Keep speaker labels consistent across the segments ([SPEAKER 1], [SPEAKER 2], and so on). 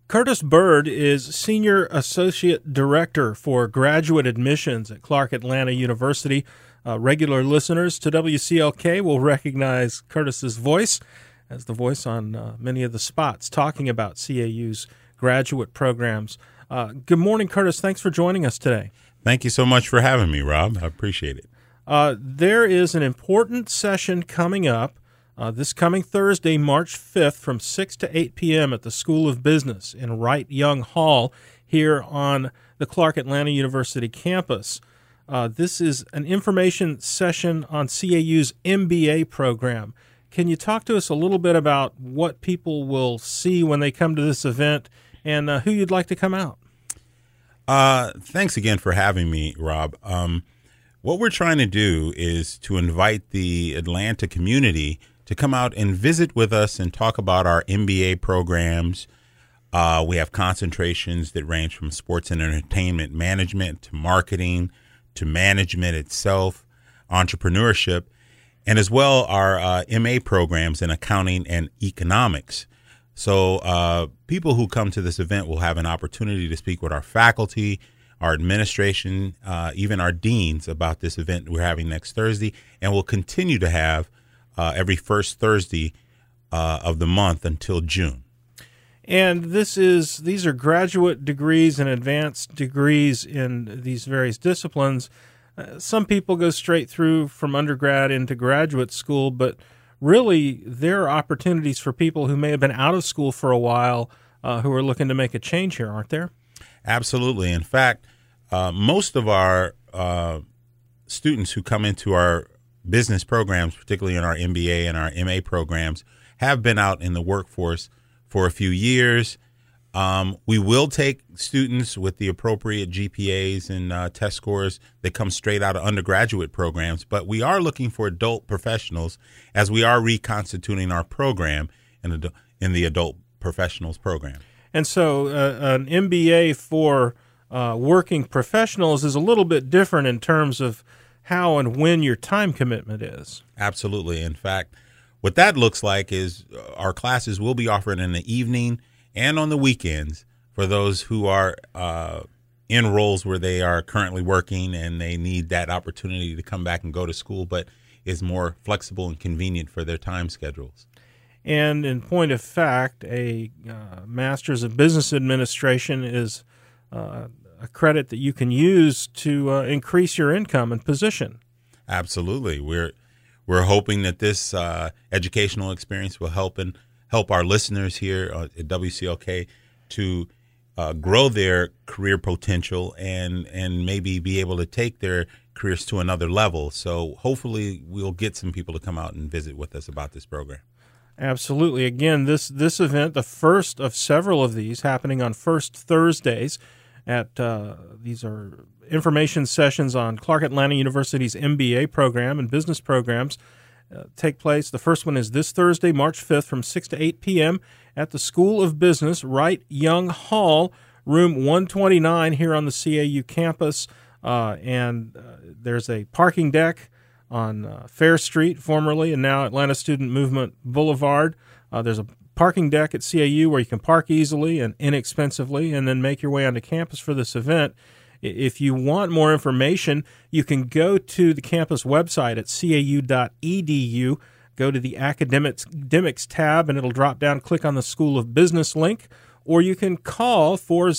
[SPEAKER 1] Curtis Bird is Senior Associate Director for Graduate Admissions at Clark Atlanta University. Regular listeners to WCLK will recognize Curtis's voice as the voice on many of the spots talking about CAU's graduate programs. Good morning, Curtis. Thanks for joining us today.
[SPEAKER 2] Thank you so much for having me, Rob. I appreciate it.
[SPEAKER 1] There is an important session coming up this coming Thursday, March 5th, from 6 to 8 p.m. at the School of Business in Wright-Young Hall here on the Clark Atlanta University campus. This is an information session on CAU's MBA program. Can you talk to us a little bit about what people will see when they come to this event and who you'd like to come out?
[SPEAKER 2] Thanks again for having me, Rob. What we're trying to do is to invite the Atlanta community to come out and visit with us and talk about our MBA programs. We have concentrations that range from sports and entertainment management to marketing to management itself, entrepreneurship, and as well our MA programs in accounting and economics. So people who come to this event will have an opportunity to speak with our faculty, our administration, even our deans about this event we're having next Thursday, and we'll continue to have every first Thursday of the month until June.
[SPEAKER 1] And these are graduate degrees and advanced degrees in these various disciplines. Some people go straight through from undergrad into graduate school, but really there are opportunities for people who may have been out of school for a while who are looking to make a change here, aren't there? Absolutely.
[SPEAKER 2] In fact, most of our students who come into our business programs, particularly in our MBA and our MA programs, have been out in the workforce for a few years. We will take students with the appropriate GPAs and test scores that come straight out of undergraduate programs, but we are looking for adult professionals as we are reconstituting our program in the adult professionals program.
[SPEAKER 1] And so an MBA for working professionals is a little bit different in terms of how and when your time commitment is.
[SPEAKER 2] Absolutely. In fact, what that looks like is our classes will be offered in the evening and on the weekends for those who are in roles where they are currently working and they need that opportunity to come back and go to school, but is more flexible and convenient for their time schedules.
[SPEAKER 1] And in point of fact, a Master's of Business Administration is a credit that you can use to increase your income and position.
[SPEAKER 2] Absolutely. We're hoping that this educational experience will help our listeners here at WCLK to grow their career potential and maybe be able to take their careers to another level. So hopefully we'll get some people to come out and visit with us about this program.
[SPEAKER 1] Absolutely. Again, this event, the first of several of these happening on first Thursdays at these are information sessions on Clark Atlanta University's MBA program and business programs take place. The first one is this Thursday, March 5th from 6 to 8 p.m. at the School of Business, Wright-Young Hall, room 129 here on the CAU campus. And there's a parking deck on Fair Street, formerly, and now Atlanta Student Movement Boulevard. There's a parking deck at CAU where you can park easily and inexpensively and then make your way onto campus for this event. If you want more information, you can go to the campus website at cau.edu, go to the academics tab, and it'll drop down, click on the School of Business link, or you can call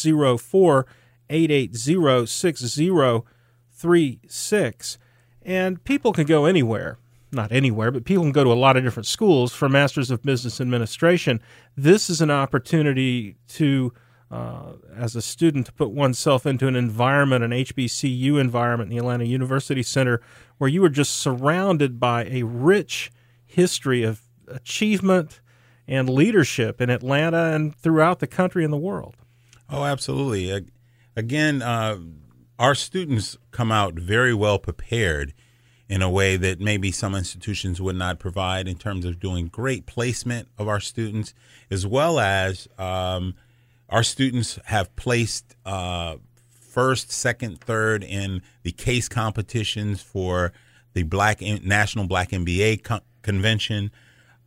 [SPEAKER 1] 404-880-6036. And people can go anywhere. Not anywhere, but people can go to a lot of different schools for Masters of Business Administration. This is an opportunity to, as a student, to put oneself into an environment, an HBCU environment in the Atlanta University Center, where you are just surrounded by a rich history of achievement and leadership in Atlanta and throughout the country and the world.
[SPEAKER 2] Oh, absolutely. Again, our students come out very well prepared in a way that maybe some institutions would not provide in terms of doing great placement of our students, as well as our students have placed first, second, third in the case competitions for the National Black MBA Convention.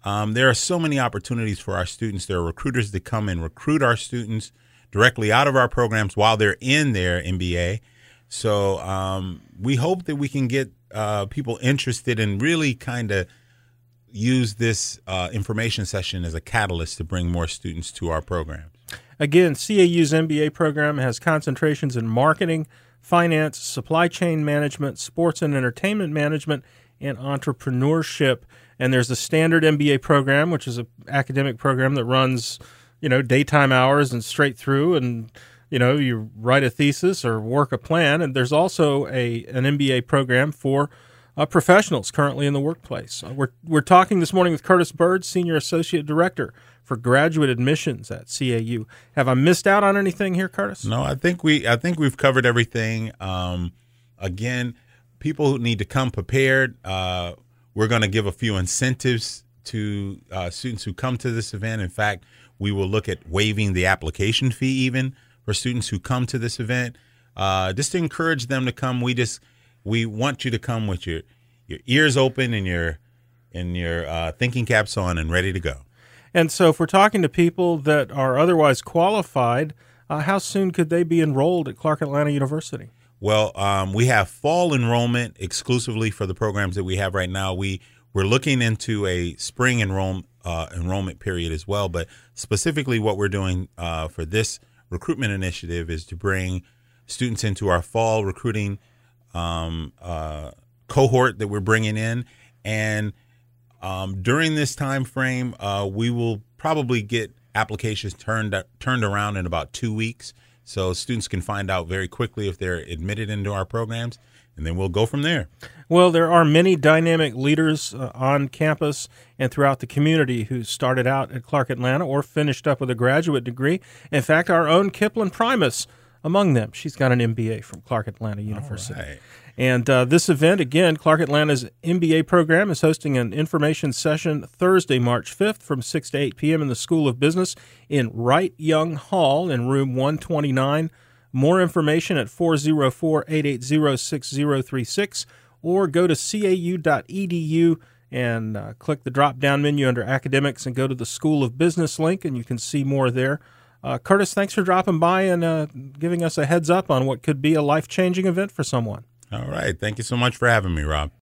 [SPEAKER 2] There are so many opportunities for our students. There are recruiters that come and recruit our students directly out of our programs while they're in their MBA. So we hope that we can get people interested and really kind of use this information session as a catalyst to bring more students to our programs.
[SPEAKER 1] Again, CAU's MBA program has concentrations in marketing, finance, supply chain management, sports and entertainment management, and entrepreneurship. And there's a standard MBA program, which is an academic program that runs, daytime hours and straight through, and you write a thesis or work a plan. And there's also an MBA program for professionals currently in the workplace. We're talking this morning with Curtis Bird, Senior Associate Director for Graduate Admissions at CAU. Have I missed out on anything here, Curtis?
[SPEAKER 2] No, I think we've covered everything. Again, people who need to come prepared. We're going to give a few incentives to students who come to this event. In fact, we will look at waiving the application fee even for students who come to this event, just to encourage them to come. We want you to come with your ears open and your thinking caps on and ready to go.
[SPEAKER 1] And so if we're talking to people that are otherwise qualified, how soon could they be enrolled at Clark Atlanta University?
[SPEAKER 2] Well, we have fall enrollment exclusively for the programs that we have right now. We're looking into a spring enrollment period as well, but specifically what we're doing for this recruitment initiative is to bring students into our fall recruiting cohort that we're bringing in. And during this time frame, we will probably get applications turned around in about 2 weeks. So students can find out very quickly if they're admitted into our programs, and then we'll go from there.
[SPEAKER 1] Well, there are many dynamic leaders on campus and throughout the community who started out at Clark Atlanta or finished up with a graduate degree. In fact, our own Kipling Primus among them. She's got an MBA from Clark Atlanta University.
[SPEAKER 2] All right.
[SPEAKER 1] And this event, again, Clark Atlanta's MBA program is hosting an information session Thursday, March 5th from 6 to 8 p.m. in the School of Business in Wright Young Hall in room 129. More information at 404-880-6036 or go to cau.edu and click the drop-down menu under Academics and go to the School of Business link, and you can see more there. Curtis, thanks for dropping by and giving us a heads up on what could be a life-changing event for someone.
[SPEAKER 2] All right. Thank you so much for having me, Rob.